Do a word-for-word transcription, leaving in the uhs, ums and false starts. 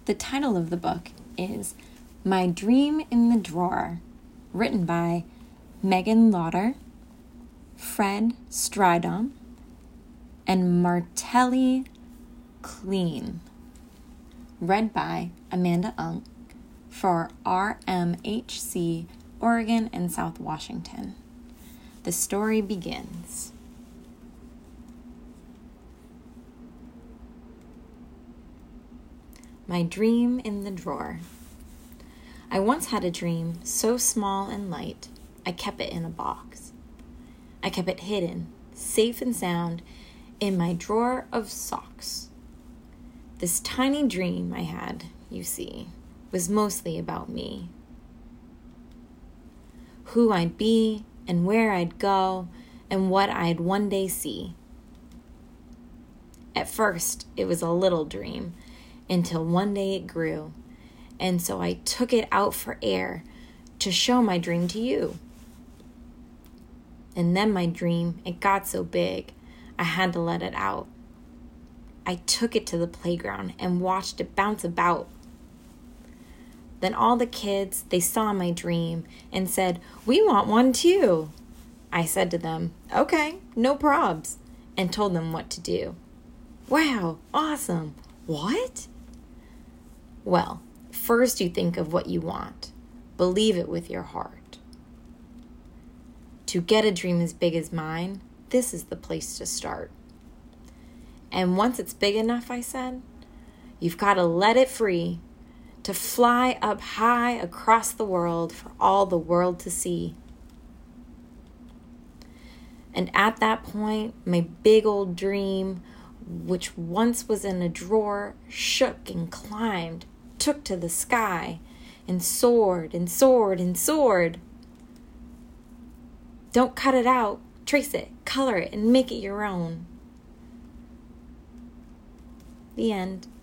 The title of the book is My Dream in the Drawer, written by Megan Lauder, Fred Stridham, and Martelli Clean. Read by Amanda Unk for R M H C, Oregon and South Washington. The story begins. My dream in the drawer. I once had a dream so small and light, I kept it in a box. I kept it hidden, safe and sound, in my drawer of socks. This tiny dream I had, you see, was mostly about me. Who I'd be and where I'd go and what I'd one day see. At first, it was a little dream, until one day it grew, and so I took it out for air to show my dream to you. And then my dream, it got so big, I had to let it out. I took it to the playground and watched it bounce about. Then all the kids, they saw my dream and said, "We want one too." I said to them, "Okay, no probs," and told them what to do. Wow, awesome. What? Well, first you think of what you want. Believe it with your heart. To get a dream as big as mine, this is the place to start. And once it's big enough, I said, you've got to let it free to fly up high across the world for all the world to see. And at that point, my big old dream, which once was in a drawer, shook and climbed, took to the sky, and soared and soared and soared. Don't cut it out, trace it, color it, and make it your own. The end.